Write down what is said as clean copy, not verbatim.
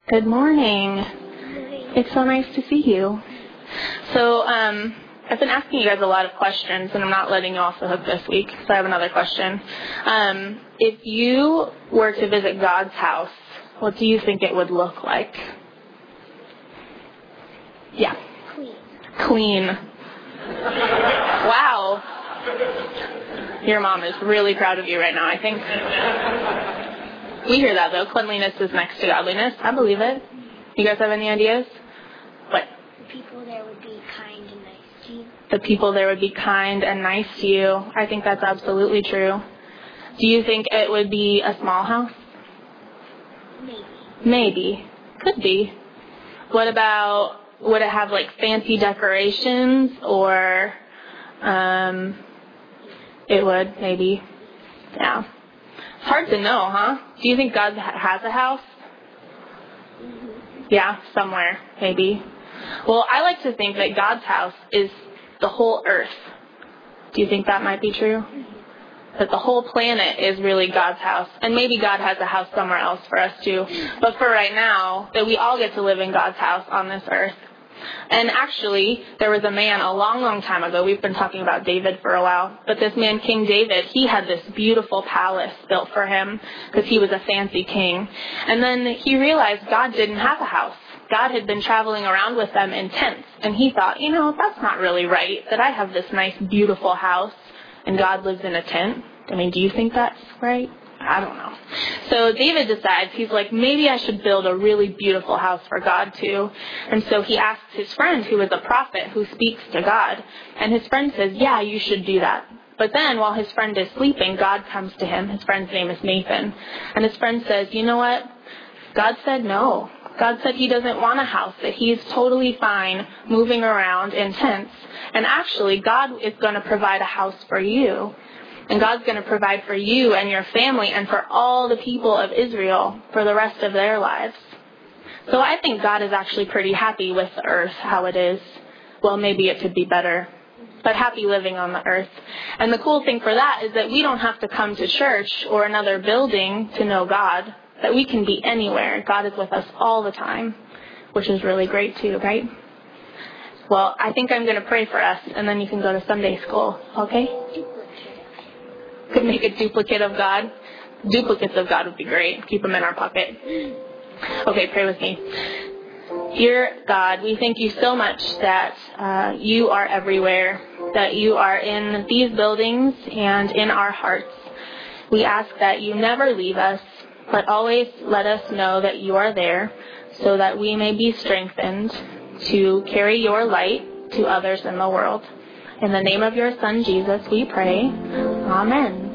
Good morning. It's so nice to see you. So, I've been asking you guys a lot of questions, and I'm not letting you off the hook this week, so I have another question. If you were to visit God's house, what do you think it would look like? Yeah. Clean. Wow. Your mom is really proud of you right now, I think. We hear that, though. Cleanliness is next to godliness. I believe it. You guys have any ideas? What? The people there would be kind and nice to you. The people there would be kind and nice to you. I think that's absolutely true. Do you think it would be a small house? Maybe. Could be. What about, would it have like fancy decorations, or it would, maybe. Yeah. It's hard to know, huh? Do you think God has a house? Yeah, somewhere, maybe. Well, I like to think that God's house is the whole earth. Do you think that might be true? That the whole planet is really God's house. And maybe God has a house somewhere else for us too. But for right now, that we all get to live in God's house on this earth. And actually, there was a man a long, long time ago. We've been talking about David for a while. But this man, King David, he had this beautiful palace built for him because he was a fancy king. And then he realized God didn't have a house. God had been traveling around with them in tents. And he thought, that's not really right, that I have this nice, beautiful house and God lives in a tent. I mean, do you think that's right? I don't know. So David decides, he's like, maybe I should build a really beautiful house for God too. And so he asks his friend, who is a prophet, who speaks to God. And his friend says, yeah, you should do that. But then while his friend is sleeping, God comes to him. His friend's name is Nathan. And his friend says, you know what? God said no. God said he doesn't want a house, that he's totally fine moving around in tents. And actually, God is going to provide a house for you. And God's going to provide for you and your family and for all the people of Israel for the rest of their lives. So I think God is actually pretty happy with the earth, how it is. Well, maybe it could be better, but happy living on the earth. And the cool thing for that is that we don't have to come to church or another building to know God, that we can be anywhere. God is with us all the time, which is really great too, right? Well, I think I'm going to pray for us, and then you can go to Sunday school, okay? Could make a duplicate of God. Duplicates of God would be great. Keep them in our pocket. Okay, pray with me. Dear God, we thank you so much that you are everywhere, that you are in these buildings and in our hearts. We ask that you never leave us, but always let us know that you are there so that we may be strengthened to carry your light to others in the world. In the name of your Son, Jesus, we pray. Amen.